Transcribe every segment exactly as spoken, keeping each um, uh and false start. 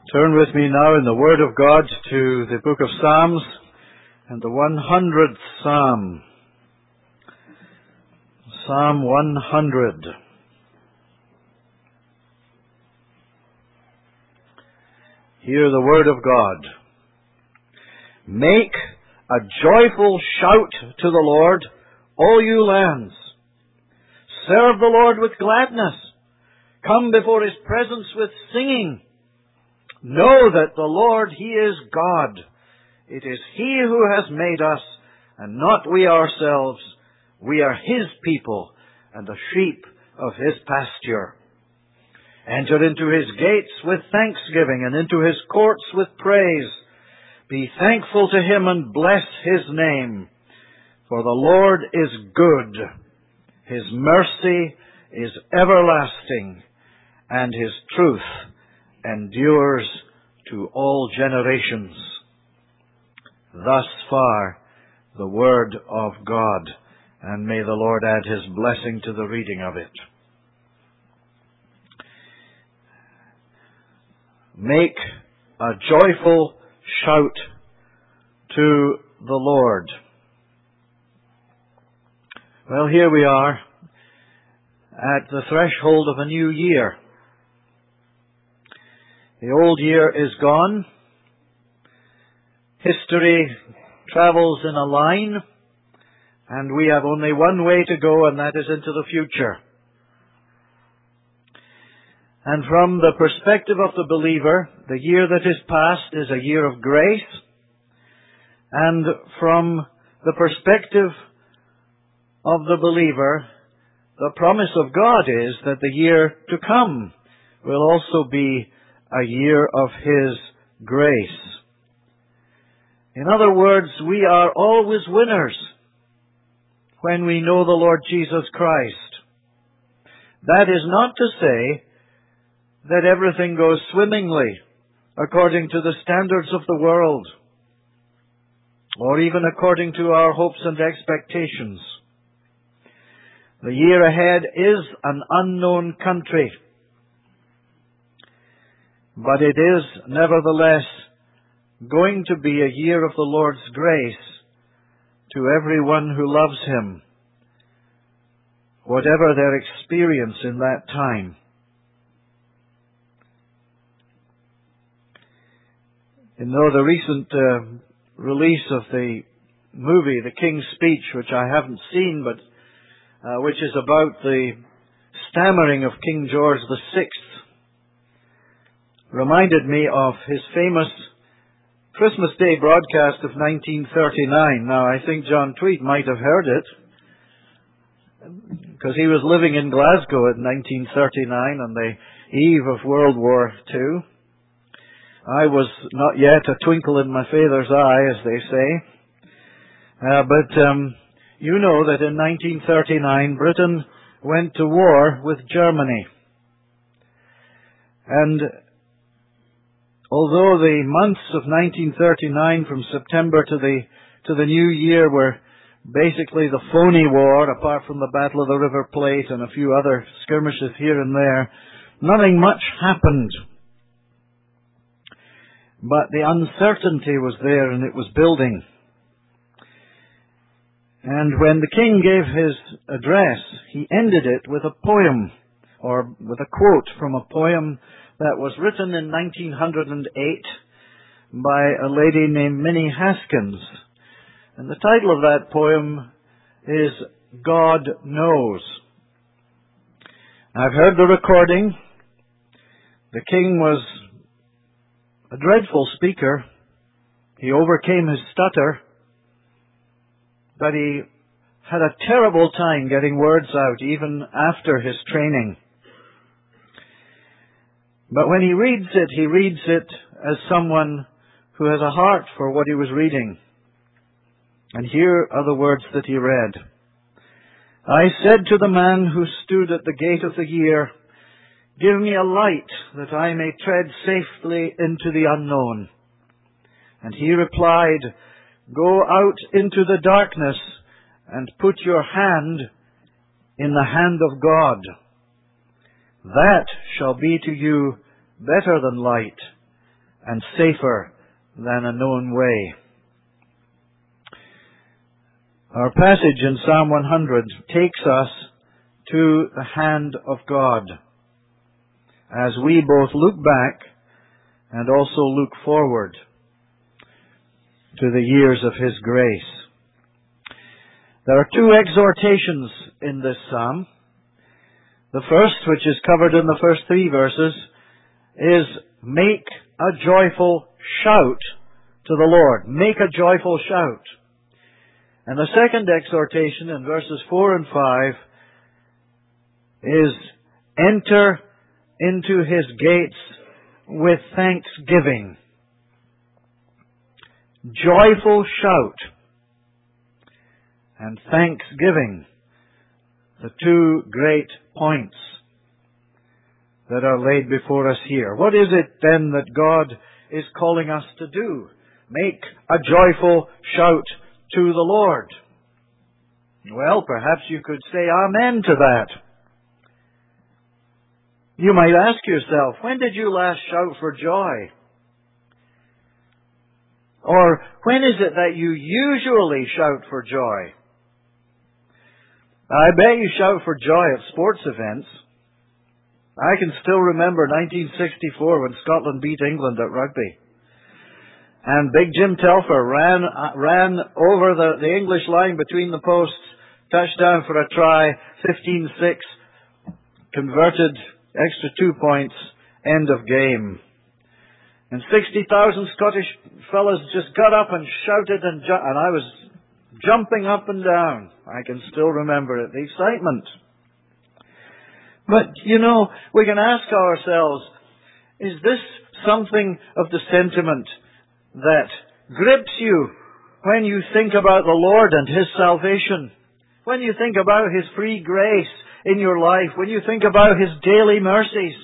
Turn with me now in the Word of God to the book of Psalms and the one hundredth Psalm. Psalm one hundred. Hear the Word of God. Make a joyful shout to the Lord, all you lands. Serve the Lord with gladness. Come before His presence with singing. Know that the Lord, He is God. It is He who has made us, and not we ourselves. We are His people, and the sheep of His pasture. Enter into His gates with thanksgiving, and into His courts with praise. Be thankful to Him and bless His name. For the Lord is good. His mercy is everlasting, and His truth endures to all generations. Thus far the word of God, and may the Lord add His blessing to the reading of it. Make a joyful shout to the Lord. Well, here we are at the threshold of a new year. The old year is gone. History travels in a line, and we have only one way to go, and that is into the future. And from the perspective of the believer, the year that is past is a year of grace. And from the perspective of the believer, the promise of God is that the year to come will also be a year of His grace. In other words, we are always winners when we know the Lord Jesus Christ. That is not to say that everything goes swimmingly according to the standards of the world, or even according to our hopes and expectations. The year ahead is an unknown country, but it is nevertheless going to be a year of the Lord's grace to everyone who loves Him, whatever their experience in that time. You know, the recent uh, release of the movie, The King's Speech, which I haven't seen, but uh, which is about the stammering of King George the Sixth, reminded me of his famous Christmas Day broadcast of nineteen thirty-nine. Now, I think John Tweed might have heard it, because he was living in Glasgow in nineteen thirty-nine on the eve of World War Two. I was not yet a twinkle in my father's eye, as they say. Uh, but um, you know that in nineteen thirty-nine, Britain went to war with Germany. And although the months of nineteen thirty-nine, from September to the to the new year, were basically the phony war, apart from the Battle of the River Plate and a few other skirmishes here and there, nothing much happened. But the uncertainty was there, and it was building. And when the king gave his address, he ended it with a poem, or with a quote from a poem that was written in nineteen oh eight by a lady named Minnie Haskins. And the title of that poem is God Knows. I've heard the recording. The king was a dreadful speaker. He overcame his stutter, but he had a terrible time getting words out even after his training. But when he reads it, he reads it as someone who has a heart for what he was reading. And here are the words that he read. I said to the man who stood at the gate of the year, give me a light that I may tread safely into the unknown. And he replied, go out into the darkness and put your hand in the hand of God. That shall be to you better than light and safer than a known way. Our passage in Psalm one hundred takes us to the hand of God as we both look back and also look forward to the years of His grace. There are two exhortations in this psalm. The first, which is covered in the first three verses, is make a joyful shout to the Lord. Make a joyful shout. And the second exhortation in verses four and five is enter into His gates with thanksgiving. Joyful shout and thanksgiving, the two great points that are laid before us here. What is it then that God is calling us to do? Make a joyful shout to the Lord. Well, perhaps you could say amen to that. You might ask yourself, when did you last shout for joy? Or when is it that you usually shout for joy? I bet you shout for joy at sports events. I can still remember nineteen sixty-four when Scotland beat England at rugby. And Big Jim Telfer ran uh, ran over the, the English line between the posts, touchdown for a try, fifteen six, converted, extra two points, end of game. And sixty thousand Scottish fellas just got up and shouted, and, ju- and I was jumping up and down. I can still remember it, the excitement. But, you know, we can ask ourselves, is this something of the sentiment that grips you when you think about the Lord and His salvation? When you think about His free grace in your life? When you think about His daily mercies?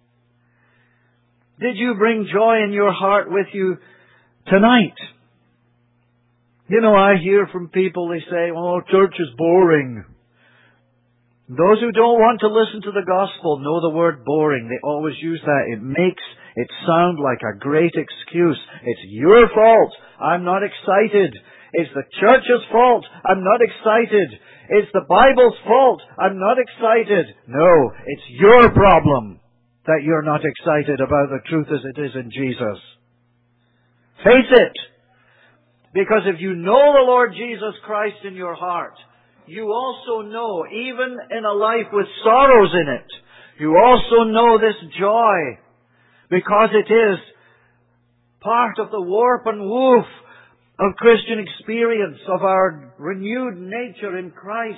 Did you bring joy in your heart with you tonight? You know, I hear from people, they say, oh, church is boring. Those who don't want to listen to the gospel know the word boring. They always use that. It makes it sound like a great excuse. It's your fault. I'm not excited. It's the church's fault. I'm not excited. It's the Bible's fault. I'm not excited. No, it's your problem that you're not excited about the truth as it is in Jesus. Face it. Because if you know the Lord Jesus Christ in your heart, you also know, even in a life with sorrows in it, you also know this joy, because it is part of the warp and woof of Christian experience, of our renewed nature in Christ.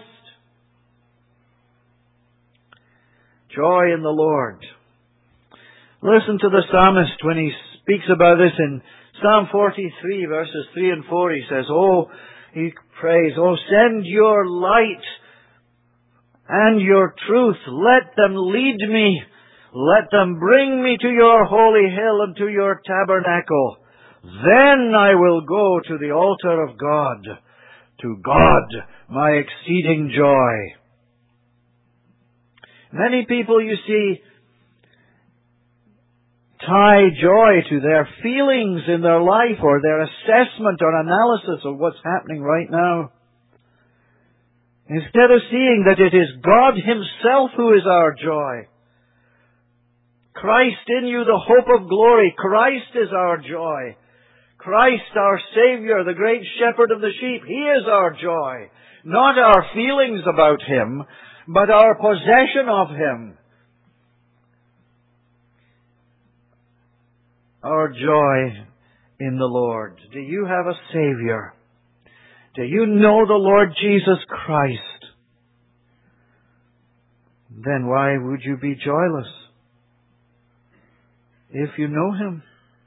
Joy in the Lord. Listen to the psalmist when he speaks about this in Psalm forty-three, verses three and four. He says, Oh, he prays, Oh, send your light and your truth. Let them lead me. Let them bring me to your holy hill and to your tabernacle. Then I will go to the altar of God, to God, my exceeding joy. Many people, you see, tie joy to their feelings in their life or their assessment or analysis of what's happening right now, instead of seeing that it is God Himself who is our joy. Christ in you, the hope of glory. Christ is our joy. Christ, our Savior, the great shepherd of the sheep. He is our joy. Not our feelings about Him, but our possession of Him. Our joy in the Lord. Do you have a Savior? Do you know the Lord Jesus Christ? Then why would you be joyless if you know Him?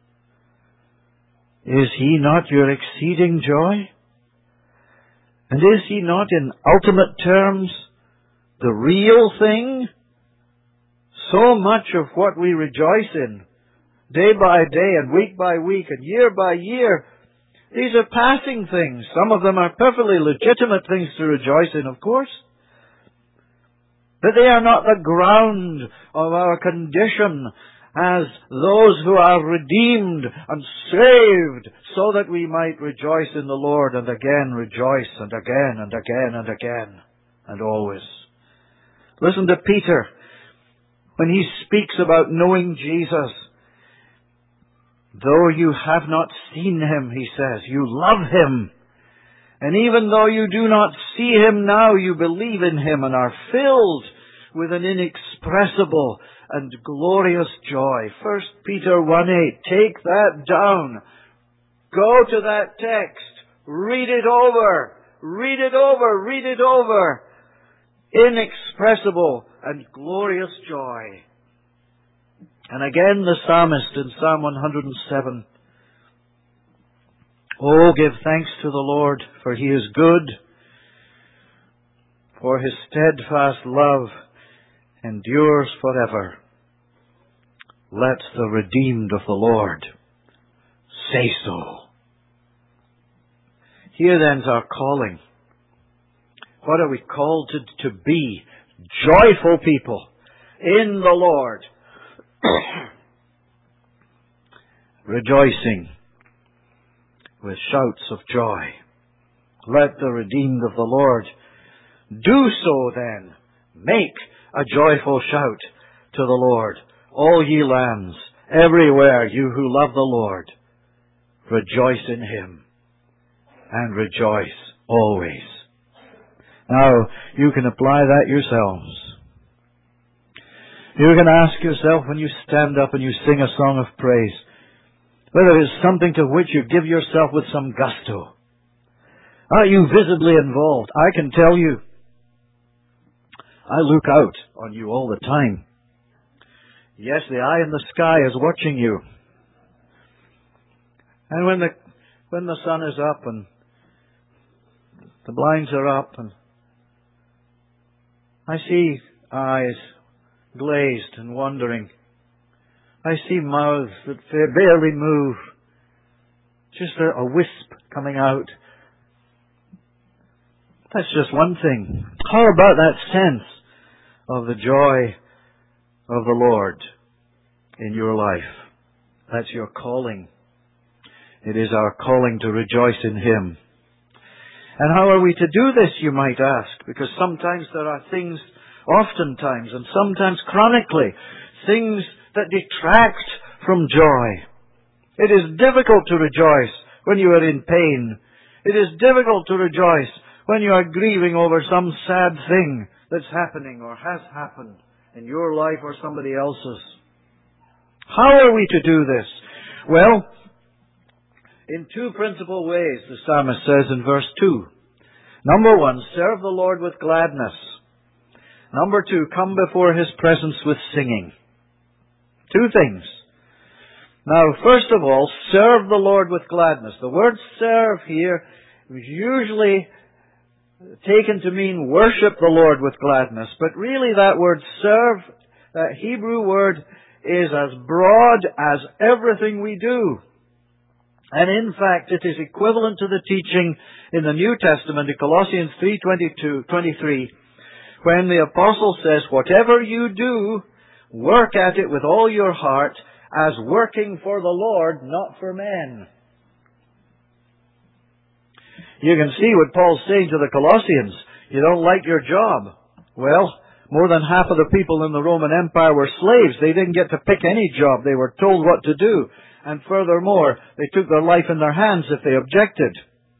Is He not your exceeding joy? And is He not in ultimate terms the real thing? So much of what we rejoice in, day by day and week by week and year by year, these are passing things. Some of them are perfectly legitimate things to rejoice in, of course. But they are not the ground of our condition as those who are redeemed and saved, so that we might rejoice in the Lord and again rejoice and again and again and again and always. Listen to Peter when he speaks about knowing Jesus. Though you have not seen him, he says, you love him. And even though you do not see him now, you believe in him and are filled with an inexpressible and glorious joy. First Peter one eight. Take that down. Go to that text. Read it over. Read it over. Read it over. Inexpressible and glorious joy. And again the psalmist in Psalm one hundred seven. Oh, give thanks to the Lord, for he is good, for his steadfast love endures forever. Let the redeemed of the Lord say so. Here then's our calling. What are we called to, to be? Joyful people in the Lord. Rejoicing with shouts of joy. Let the redeemed of the Lord do so then. Make a joyful shout to the Lord, all ye lands, everywhere you who love the Lord. Rejoice in him and rejoice always. Now, you can apply that yourselves. You can ask yourself when you stand up and you sing a song of praise, whether it is something to which you give yourself with some gusto. Are you visibly involved? I can tell you, I look out on you all the time. Yes, the eye in the sky is watching you. And when the when the sun is up and the blinds are up and I see eyes glazed and wandering. I see mouths that barely move. Just a, a wisp coming out. That's just one thing. How about that sense of the joy of the Lord in your life? That's your calling. It is our calling to rejoice in him. And how are we to do this, you might ask? Because sometimes there are things, oftentimes and sometimes chronically, things that detract from joy. It is difficult to rejoice when you are in pain. It is difficult to rejoice when you are grieving over some sad thing that's happening or has happened in your life or somebody else's. How are we to do this? Well, in two principal ways, the psalmist says in verse two. Number one, serve the Lord with gladness. Number two, come before his presence with singing. Two things. Now, first of all, serve the Lord with gladness. The word serve here is usually taken to mean worship the Lord with gladness. But really that word serve, that Hebrew word, is as broad as everything we do. And in fact, it is equivalent to the teaching in the New Testament in Colossians three twenty-two, twenty-three, when the apostle says, whatever you do, work at it with all your heart, as working for the Lord, not for men. You can see what Paul's saying to the Colossians. You don't like your job. Well, more than half of the people in the Roman Empire were slaves. They didn't get to pick any job. They were told what to do. And furthermore, they took their life in their hands if they objected.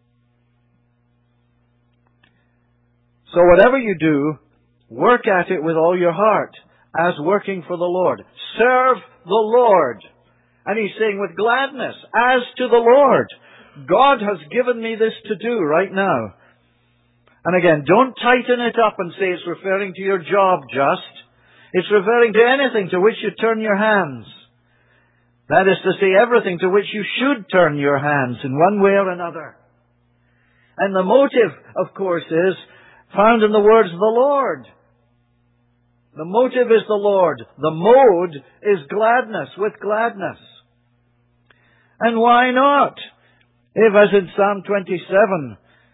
So whatever you do, work at it with all your heart, as working for the Lord. Serve the Lord. And he's saying with gladness, as to the Lord. God has given me this to do right now. And again, don't tighten it up and say it's referring to your job just. It's referring to anything to which you turn your hands. That is to say, everything to which you should turn your hands in one way or another. And the motive, of course, is found in the words of the Lord. The motive is the Lord. The mode is gladness, with gladness. And why not? If, as in Psalm twenty-seven,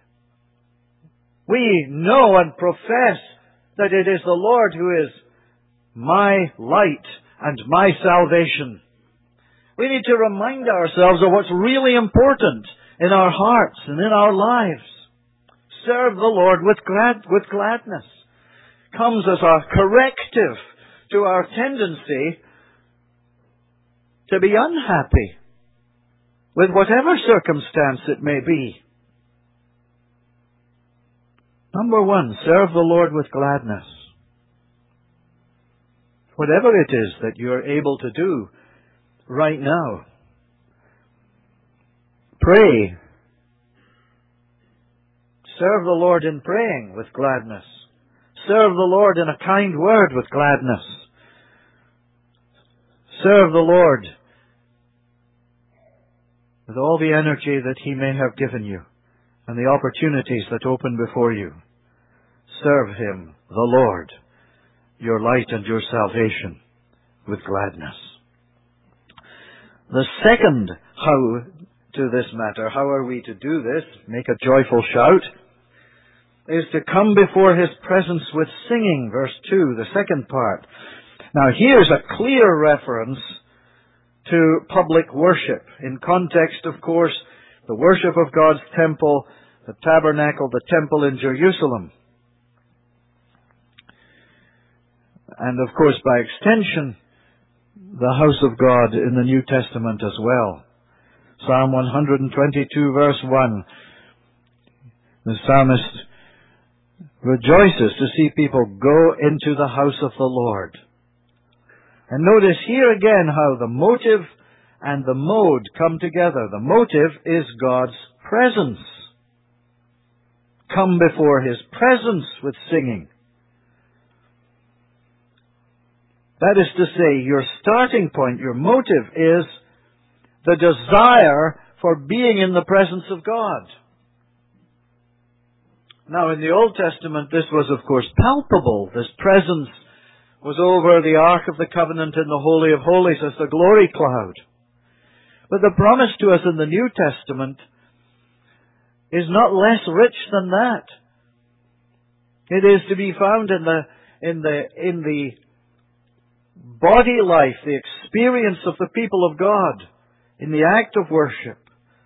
we know and profess that it is the Lord who is my light and my salvation. We need to remind ourselves of what's really important in our hearts and in our lives. Serve the Lord with glad, with gladness. Comes as a corrective to our tendency to be unhappy with whatever circumstance it may be. Number one, serve the Lord with gladness. Whatever it is that you are able to do right now. Pray. Serve the Lord in praying with gladness. Serve the Lord in a kind word with gladness. Serve the Lord with all the energy that He may have given you and the opportunities that open before you. Serve Him, the Lord, your light and your salvation, with gladness. The second how to this matter, how are we to do this, make a joyful shout, is to come before His presence with singing, verse two, the second part. Now here's a clear reference to public worship. In context, of course, the worship of God's temple, the tabernacle, the temple in Jerusalem. And of course, by extension, the house of God in the New Testament as well. Psalm one twenty-two, verse one. The psalmist rejoices to see people go into the house of the Lord. And notice here again how the motive and the mode come together. The motive is God's presence. Come before His presence with singing. That is to say, your starting point, your motive is the desire for being in the presence of God. Now, in the Old Testament, this was, of course, palpable. This presence was over the Ark of the Covenant in the Holy of Holies as the glory cloud. But the promise to us in the New Testament is not less rich than that. It is to be found in the, in the, in the body life, the experience of the people of God, in the act of worship.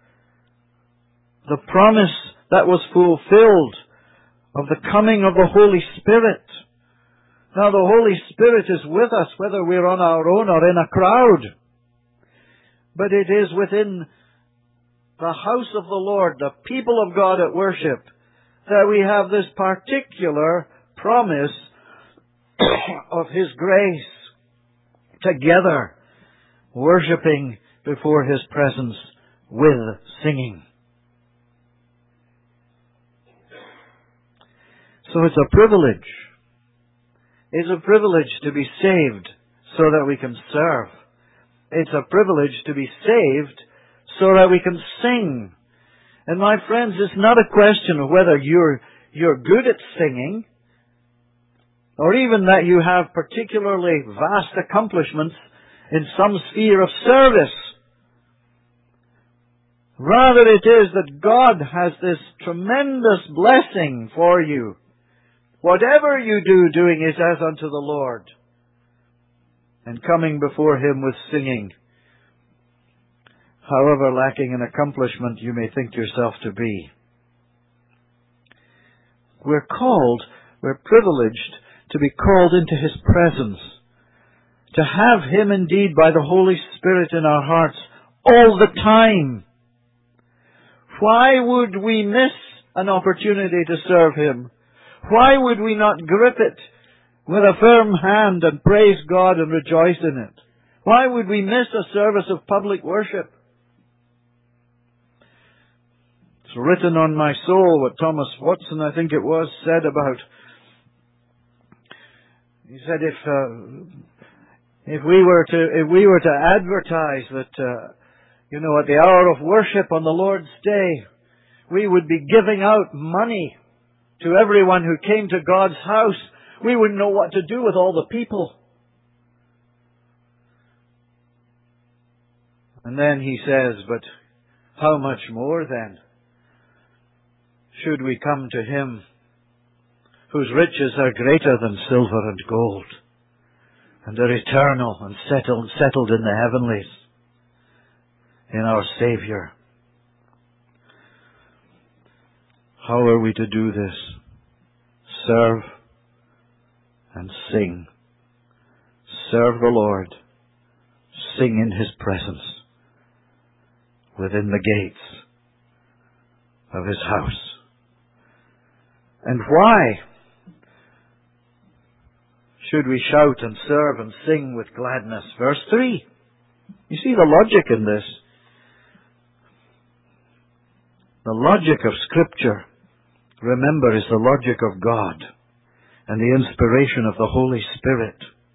The promise that was fulfilled of the coming of the Holy Spirit. Now the Holy Spirit is with us whether we're on our own or in a crowd. But it is within the house of the Lord, the people of God at worship, that we have this particular promise of His grace. Together, worshipping before His presence with singing. So it's a privilege. It's a privilege to be saved so that we can serve. It's a privilege to be saved so that we can sing. And my friends, it's not a question of whether you're, you're good at singing, or even that you have particularly vast accomplishments in some sphere of service. Rather, it is that God has this tremendous blessing for you. Whatever you do, doing it as unto the Lord, and coming before Him with singing, however lacking in accomplishment you may think yourself to be. We're called, we're privileged to be called into His presence, to have Him indeed by the Holy Spirit in our hearts all the time. Why would we miss an opportunity to serve Him? Why would we not grip it with a firm hand and praise God and rejoice in it? Why would we miss a service of public worship? It's written on my soul what Thomas Watson, I think it was, said about. He said, if uh, if we were to if we were to advertise that uh, you know at the hour of worship on the Lord's day we would be giving out money to everyone who came to God's house, we wouldn't know what to do with all the people. And then he says, but how much more then should we come to Him whose riches are greater than silver and gold, and are eternal and settled, settled in the heavenlies in our Savior. How are we to do this? Serve and sing. Serve the Lord. Sing in His presence within the gates of His house. And why should we shout and serve and sing with gladness? Verse three. You see the logic in this. The logic of Scripture, remember, is the logic of God and the inspiration of the Holy Spirit.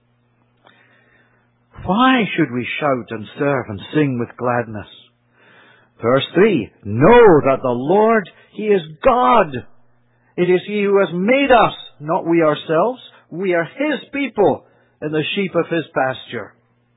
Why should we shout and serve and sing with gladness? Verse three, know that the Lord, He is God. It is He who has made us, not we ourselves. We are His people and the sheep of His pasture.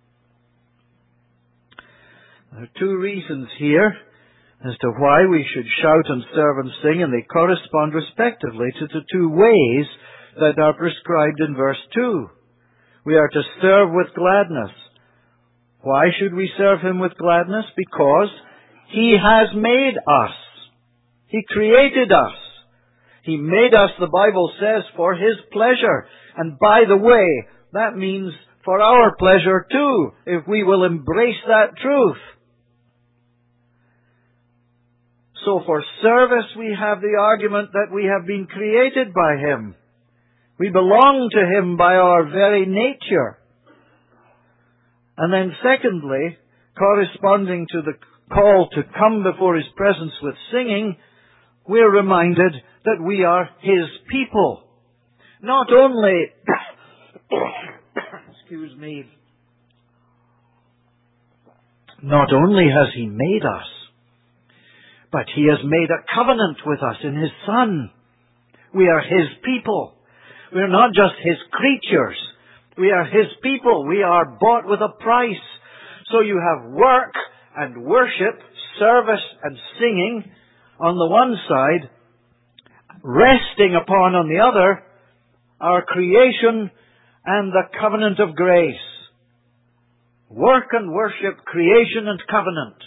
There are two reasons here as to why we should shout and serve and sing, and they correspond respectively to the two ways that are prescribed in verse two. We are to serve with gladness. Why should we serve Him with gladness? Because He has made us. He created us. He made us, the Bible says, for His pleasure. And by the way, that means for our pleasure too, if we will embrace that truth. So for service, we have the argument that we have been created by Him. We belong to Him by our very nature. And then secondly, corresponding to the call to come before His presence with singing, we're reminded that we are His people. Not only, excuse me, not only has He made us, but He has made a covenant with us in His Son. We are His people. We are not just His creatures. We are His people. We are bought with a price. So you have work and worship, service and singing on the one side, resting upon on the other our creation and the covenant of grace. Work and worship, creation and covenant,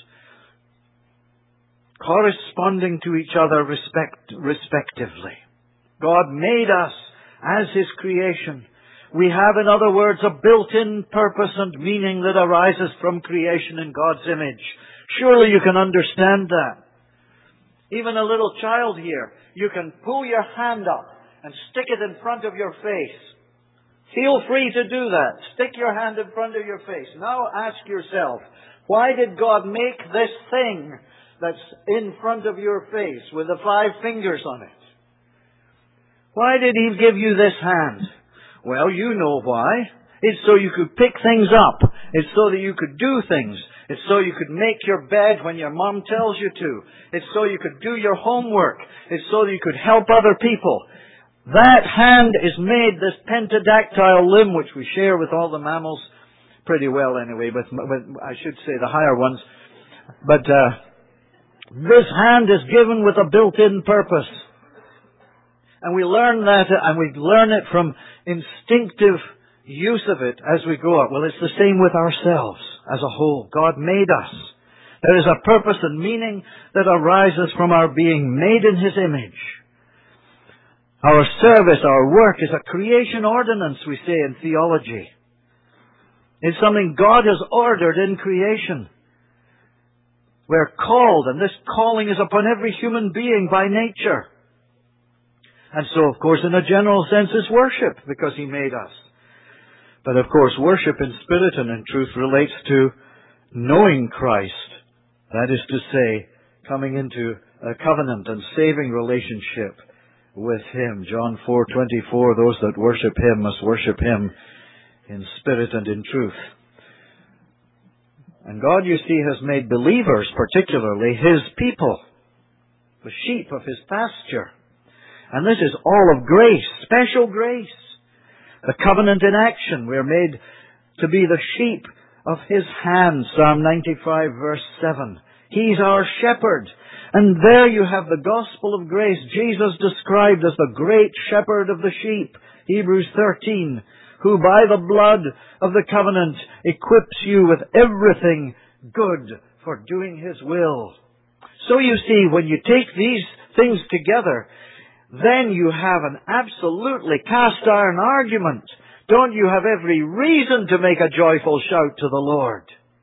corresponding to each other respect, respectively. God made us as His creation. We have, in other words, a built-in purpose and meaning that arises from creation in God's image. Surely you can understand that. Even a little child here, you can pull your hand up and stick it in front of your face. Feel free to do that. Stick your hand in front of your face. Now ask yourself, why did God make this thing that's in front of your face with the five fingers on it? Why did He give you this hand? Well, you know why. It's so you could pick things up. It's so that you could do things. It's so you could make your bed when your mom tells you to. It's so you could do your homework. It's so that you could help other people. That hand is made, this pentadactyl limb, which we share with all the mammals pretty well anyway, but, but I should say the higher ones. But uh, this hand is given with a built-in purpose. And we learn that, and we learn it from instinctive use of it as we grow up. Well, it's the same with ourselves as a whole. God made us. There is a purpose and meaning that arises from our being made in His image. Our service, our work is a creation ordinance, we say in theology. It's something God has ordered in creation. We're called, and this calling is upon every human being by nature. And so, of course, in a general sense, is worship, because He made us. But, of course, worship in spirit and in truth relates to knowing Christ. That is to say, coming into a covenant and saving relationship with Him. John four twenty-four, those that worship Him must worship Him in spirit and in truth. And God, you see, has made believers, particularly His people, the sheep of His pasture. And this is all of grace, special grace. The covenant in action. We are made to be the sheep of His hand. Psalm ninety-five verse seven. He's our shepherd. And there you have the gospel of grace. Jesus described as the great shepherd of the sheep. Hebrews thirteen who by the blood of the covenant equips you with everything good for doing His will. So you see, when you take these things together, then you have an absolutely cast iron argument. Don't you have every reason to make a joyful shout to the Lord?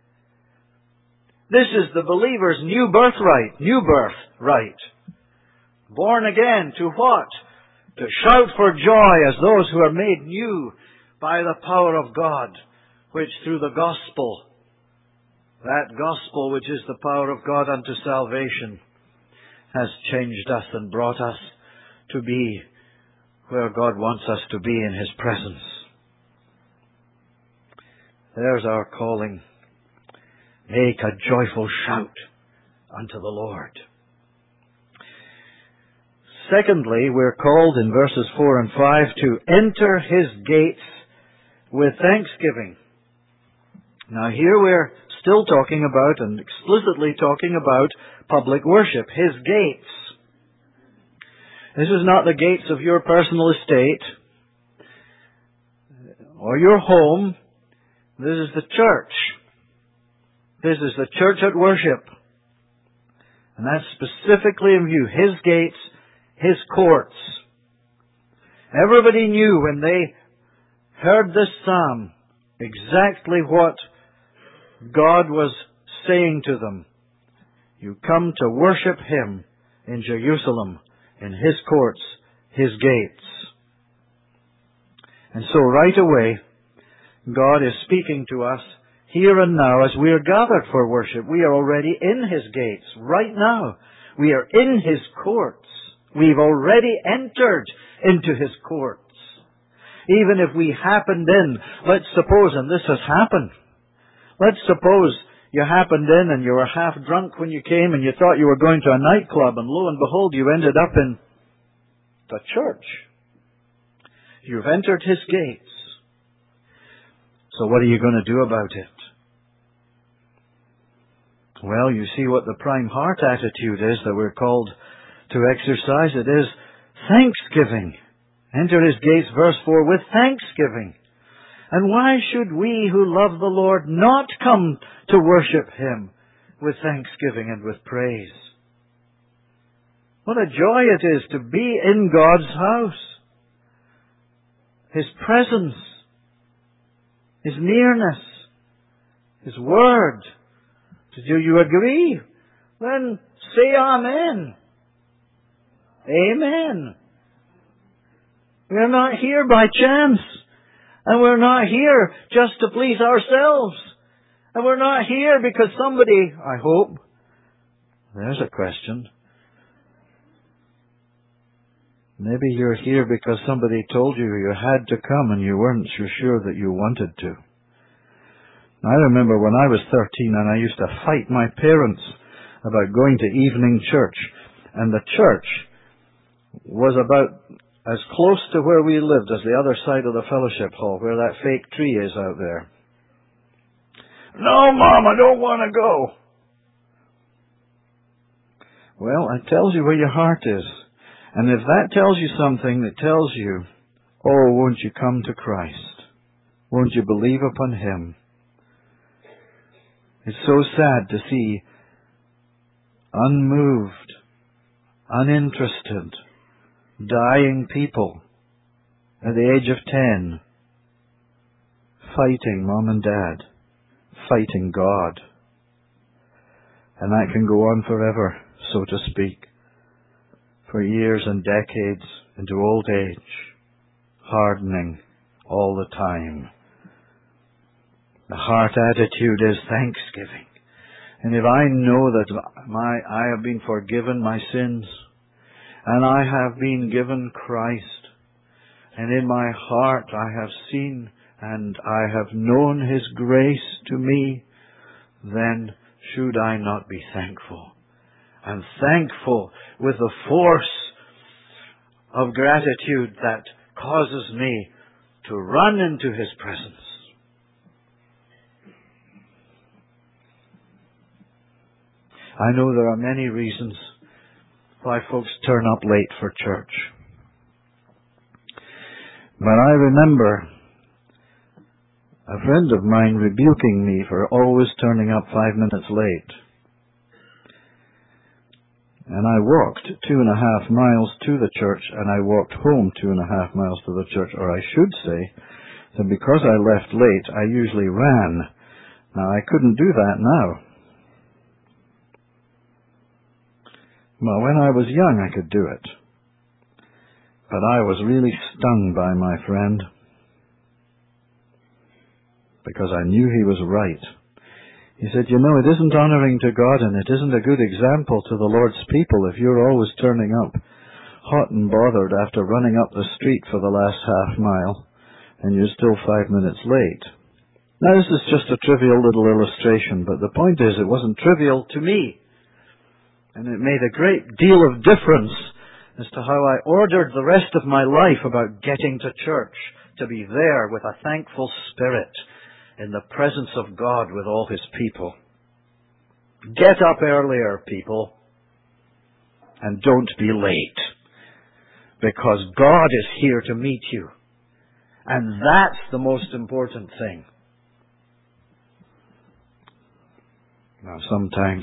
This is the believer's new birthright, new birthright. Born again to what? To shout for joy as those who are made new by the power of God, which through the gospel, that gospel which is the power of God unto salvation, has changed us and brought us to be where God wants us to be in His presence. There's our calling. Make a joyful shout unto the Lord. Secondly, we're called in verses four and five to enter His gates with thanksgiving. Now here we're still talking about and explicitly talking about public worship, His gates. This is not the gates of your personal estate or your home. This is the church. This is the church at worship. And that's specifically in view. His gates, His courts. Everybody knew when they heard this psalm exactly what God was saying to them. You come to worship Him in Jerusalem, in His courts, His gates. And so right away, God is speaking to us here and now as we are gathered for worship. We are already in His gates. Right now, we are in His courts. We've already entered into His courts. Even if we happened in, let's suppose, and this has happened, let's suppose you happened in and you were half drunk when you came and you thought you were going to a nightclub, and lo and behold, you ended up in the church. You've entered His gates. So what are you going to do about it? Well, you see what the prime heart attitude is that we're called to exercise. It is thanksgiving. Enter His gates, verse four, with thanksgiving. And why should we who love the Lord not come to worship Him with thanksgiving and with praise? What a joy it is to be in God's house. His presence, His nearness, His Word. Do you agree? Then say Amen. Amen. We're not here by chance. And we're not here just to please ourselves. And we're not here because somebody, I hope, there's a question. Maybe you're here because somebody told you you had to come and you weren't so sure that you wanted to. I remember when I was thirteen and I used to fight my parents about going to evening church. And the church was about as close to where we lived as the other side of the fellowship hall, where that fake tree is out there. No, Mom, I don't want to go. Well, it tells you where your heart is. And if that tells you something that tells you, oh, won't you come to Christ? Won't you believe upon Him? It's so sad to see unmoved, uninterested, dying people at the age of ten fighting Mom and Dad, fighting God. And that can go on forever, so to speak, for years and decades into old age, hardening all the time. The heart attitude is thanksgiving. And if I know that my I have been forgiven my sins, and I have been given Christ, and in my heart I have seen and I have known His grace to me, then should I not be thankful? And thankful with the force of gratitude that causes me to run into His presence. I know there are many reasons why folks turn up late for church. But I remember a friend of mine rebuking me for always turning up five minutes late. And I walked two and a half miles to the church, and I walked home two and a half miles to the church, or I should say that because I left late, I usually ran. Now, I couldn't do that now. Well, when I was young, I could do it. But I was really stung by my friend, because I knew he was right. He said, you know, it isn't honoring to God, and it isn't a good example to the Lord's people if you're always turning up hot and bothered after running up the street for the last half mile, and you're still five minutes late. Now, this is just a trivial little illustration, but the point is it wasn't trivial to me. And it made a great deal of difference as to how I ordered the rest of my life about getting to church, to be there with a thankful spirit in the presence of God with all His people. Get up earlier, people, and don't be late, because God is here to meet you. And that's the most important thing. Now, sometimes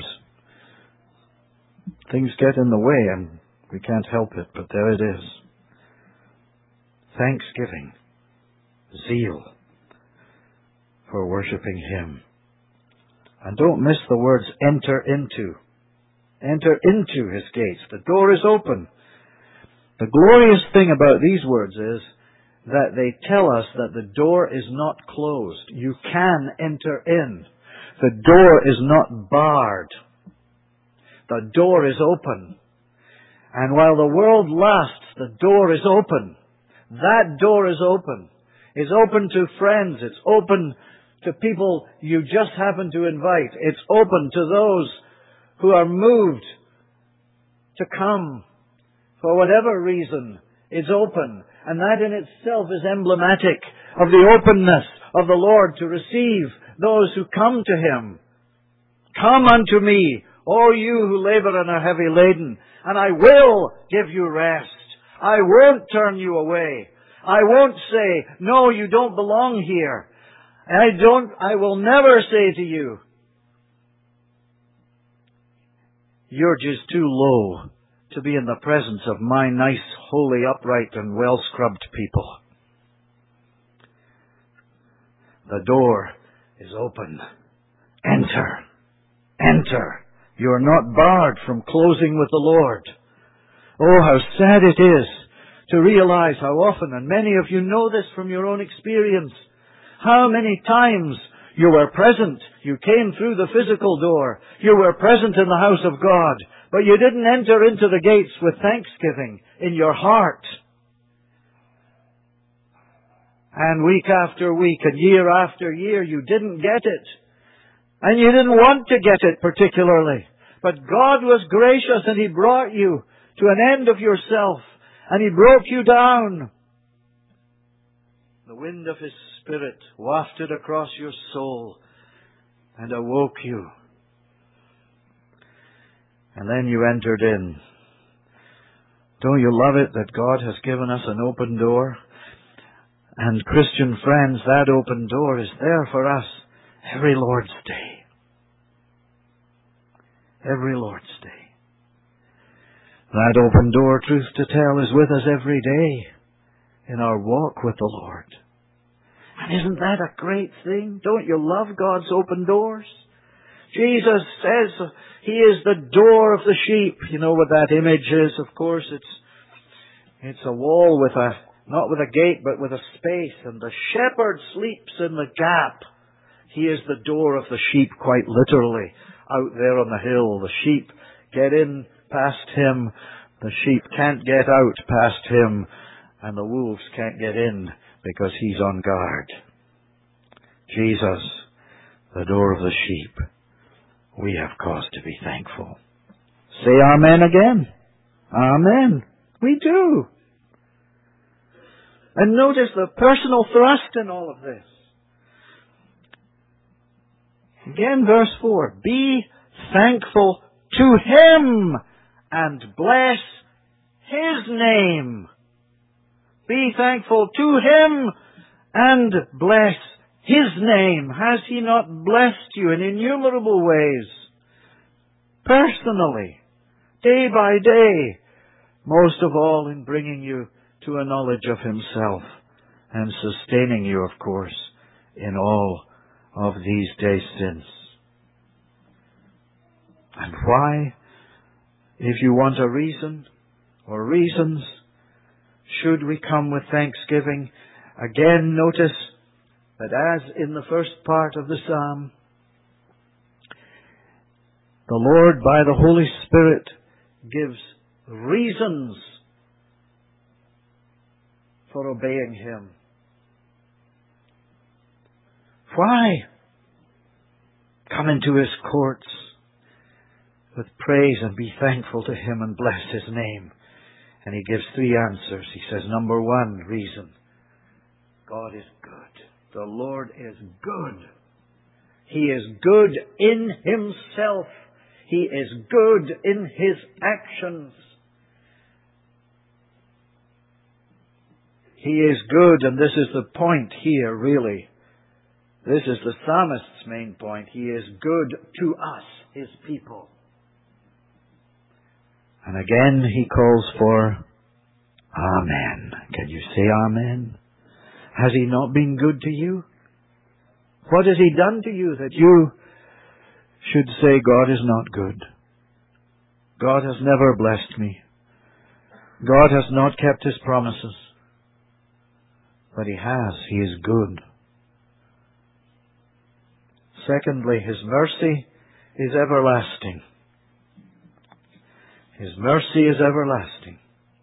things get in the way and we can't help it, but there it is. Thanksgiving, zeal for worshiping Him. And don't miss the words enter into. Enter into His gates. The door is open. The glorious thing about these words is that they tell us that the door is not closed. You can enter in. The door is not barred. The door is open. And while the world lasts, the door is open. That door is open. It's open to friends. It's open to people you just happen to invite. It's open to those who are moved to come for whatever reason. It's open. And that in itself is emblematic of the openness of the Lord to receive those who come to Him. Come unto me, all you who labor and are heavy laden, and I will give you rest. I won't turn you away. I won't say, no, you don't belong here. I don't, I will never say to you, you're just too low to be in the presence of my nice, holy, upright, and well-scrubbed people. The door is open. Enter. Enter. You are not barred from closing with the Lord. Oh, how sad it is to realize how often, and many of you know this from your own experience, how many times you were present, you came through the physical door, you were present in the house of God, but you didn't enter into the gates with thanksgiving in your heart. And week after week and year after year, you didn't get it. And you didn't want to get it particularly. But God was gracious and He brought you to an end of yourself. And He broke you down. The wind of His Spirit wafted across your soul and awoke you. And then you entered in. Don't you love it that God has given us an open door? And Christian friends, that open door is there for us every Lord's Day. Every Lord's Day. That open door, truth to tell, is with us every day in our walk with the Lord. And isn't that a great thing? Don't you love God's open doors? Jesus says He is the door of the sheep. You know what that image is, of course. It's, it's a wall with a, not with a gate, but with a space. And the shepherd sleeps in the gap. He is the door of the sheep, quite literally. Out there on the hill, the sheep get in past Him. The sheep can't get out past Him. And the wolves can't get in because He's on guard. Jesus, the door of the sheep. We have cause to be thankful. Say amen again. Amen. We do. And notice the personal thrust in all of this. Again, verse four. Be thankful to Him and bless His name. Be thankful to Him and bless His name, has He not blessed you in innumerable ways? Personally, day by day, most of all in bringing you to a knowledge of Himself and sustaining you, of course, in all of these days since. And why, if you want a reason or reasons, should we come with thanksgiving? Again, notice that as in the first part of the psalm, the Lord by the Holy Spirit gives reasons for obeying Him. Why come into His courts with praise and be thankful to Him and bless His name? And He gives three answers. He says, number one reason, God is good. The Lord is good. He is good in Himself. He is good in His actions. He is good, and this is the point here, really. This is the psalmist's main point. He is good to us, His people. And again He calls for Amen. Can you say Amen? Has He not been good to you? What has He done to you that you should say God is not good? God has never blessed me. God has not kept His promises. But He has. He is good. Secondly, His mercy is everlasting. His mercy is everlasting.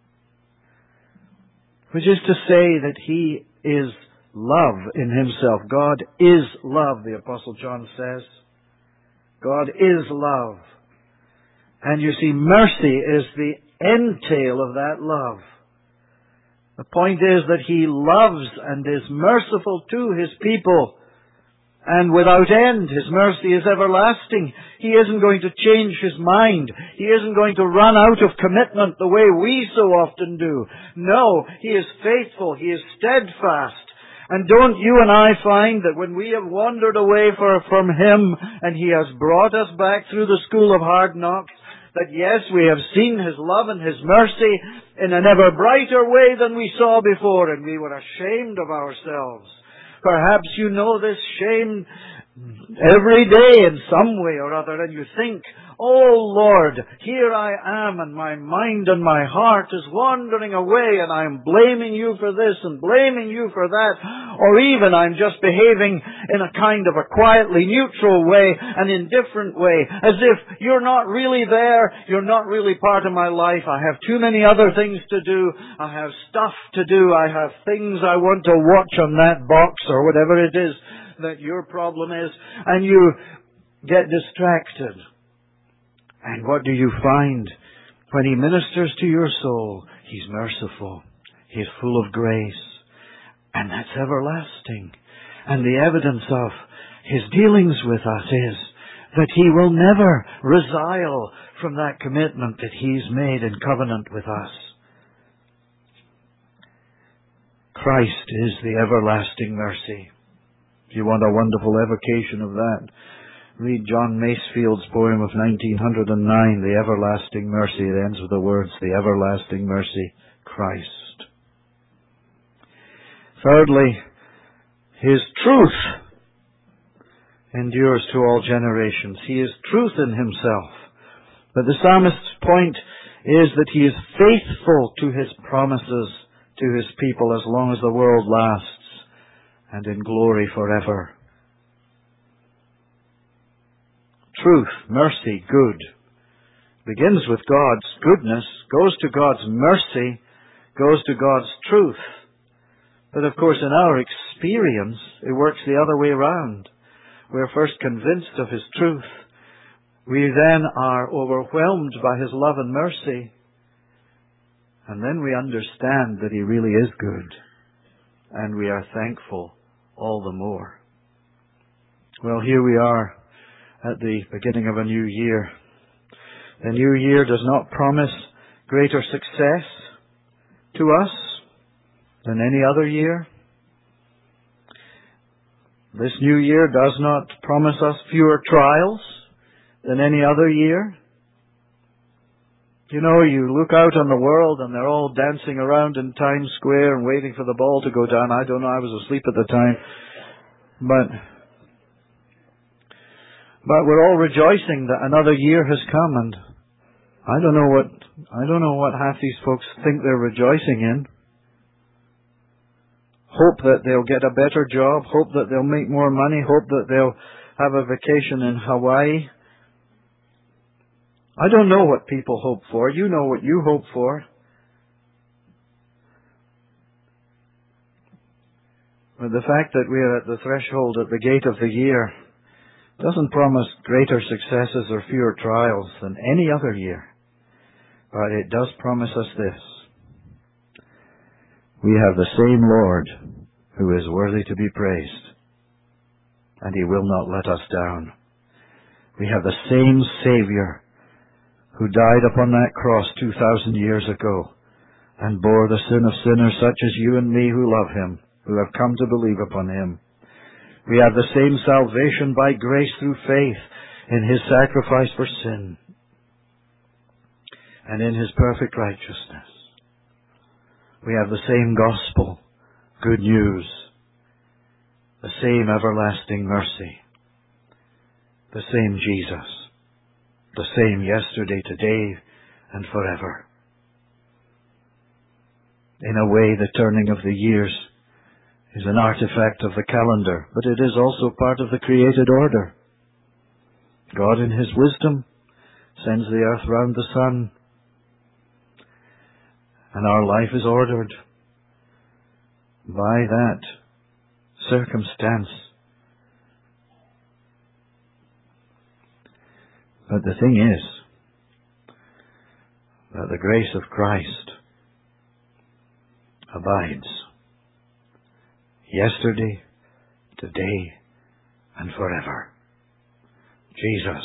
Which is to say that He is love in Himself. God is love, the Apostle John says. God is love. And you see, mercy is the entail of that love. The point is that He loves and is merciful to His people. And without end, His mercy is everlasting. He isn't going to change His mind. He isn't going to run out of commitment the way we so often do. No, He is faithful. He is steadfast. And don't you and I find that when we have wandered away for, from Him and He has brought us back through the school of hard knocks, that yes, we have seen His love and His mercy in an ever brighter way than we saw before, and we were ashamed of ourselves. Perhaps you know this shame every day in some way or other, and you think, oh Lord, here I am, and my mind and my heart is wandering away, and I'm blaming You for this and blaming You for that, or even I'm just behaving in a kind of a quietly neutral way, an indifferent way, as if You're not really there, You're not really part of my life, I have too many other things to do, I have stuff to do, I have things I want to watch on that box, or whatever it is that your problem is, and you get distracted. And what do you find? When He ministers to your soul, He's merciful. He's full of grace. And that's everlasting. And the evidence of His dealings with us is that He will never resile from that commitment that He's made in covenant with us. Christ is the everlasting mercy. If you want a wonderful evocation of that, read John Masefield's poem of nineteen oh nine, The Everlasting Mercy. It ends with the words, the everlasting mercy, Christ. Thirdly, His truth endures to all generations. He is truth in Himself. But the psalmist's point is that He is faithful to His promises to His people as long as the world lasts, and in glory forever. Truth, mercy, good, begins with God's goodness, goes to God's mercy, goes to God's truth. But of course in our experience, it works the other way around. We're first convinced of His truth. We then are overwhelmed by His love and mercy. And then we understand that He really is good. And we are thankful all the more. Well, here we are at the beginning of a new year. The new year does not promise greater success to us than any other year. This new year does not promise us fewer trials than any other year. You know, you look out on the world and they're all dancing around in Times Square and waiting for the ball to go down. I don't know, I was asleep at the time. But, but we're all rejoicing that another year has come, and I don't know what, I don't know what half these folks think they're rejoicing in. Hope that they'll get a better job, hope that they'll make more money, hope that they'll have a vacation in Hawaii. I don't know what people hope for. You know what you hope for. But the fact that we are at the threshold, at the gate of the year, doesn't promise greater successes or fewer trials than any other year. But it does promise us this. We have the same Lord who is worthy to be praised, and He will not let us down. We have the same Savior who died upon that cross two thousand years ago and bore the sin of sinners such as you and me who love Him, who have come to believe upon Him. We have the same salvation by grace through faith in His sacrifice for sin and in His perfect righteousness. We have the same gospel, good news, the same everlasting mercy, the same Jesus, the same yesterday, today, and forever. In a way, the turning of the years is an artifact of the calendar, but it is also part of the created order. God in His wisdom sends the earth round the sun, and our life is ordered by that circumstance. But the thing is that the grace of Christ abides yesterday, today, and forever. Jesus,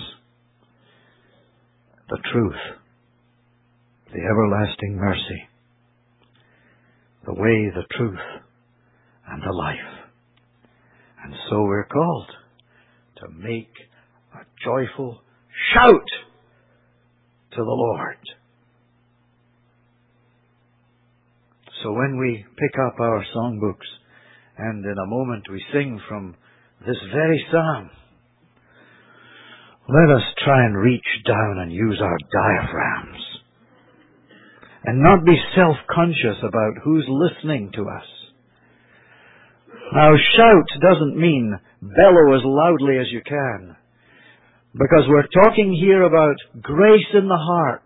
the truth, the everlasting mercy, the way, the truth, and the life. And so we're called to make a joyful shout to the Lord. So when we pick up our songbooks and in a moment we sing from this very psalm, let us try and reach down and use our diaphragms and not be self-conscious about who's listening to us. Now, shout doesn't mean bellow as loudly as you can, because we're talking here about grace in the heart.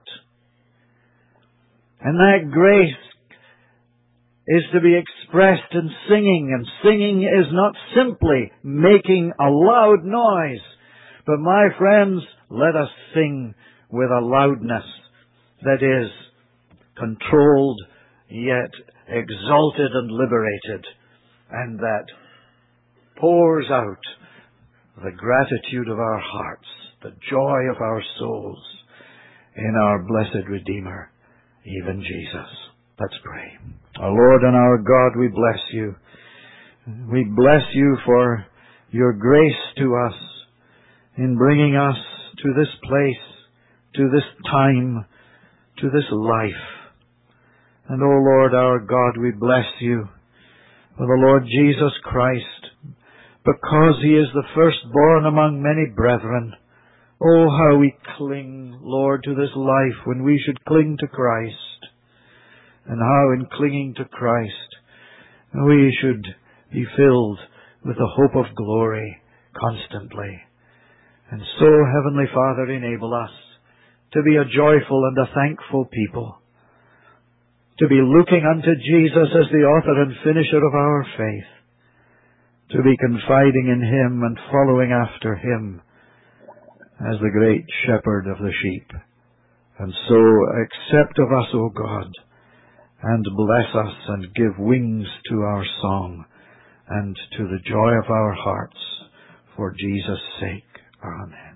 And that grace is to be expressed in singing, and singing is not simply making a loud noise, but my friends, let us sing with a loudness that is controlled, yet exalted and liberated, and that pours out the gratitude of our hearts, the joy of our souls in our blessed Redeemer, even Jesus. Let's pray. Our Lord and our God, we bless You. We bless You for Your grace to us in bringing us to this place, to this time, to this life. And, O Lord our God, we bless You for the Lord Jesus Christ, because He is the firstborn among many brethren. Oh, how we cling, Lord, to this life when we should cling to Christ, and how in clinging to Christ we should be filled with the hope of glory constantly. And so, Heavenly Father, enable us to be a joyful and a thankful people, to be looking unto Jesus as the author and finisher of our faith, to be confiding in Him and following after Him as the great shepherd of the sheep. And so accept of us, O God, and bless us and give wings to our song and to the joy of our hearts, for Jesus' sake. Amen.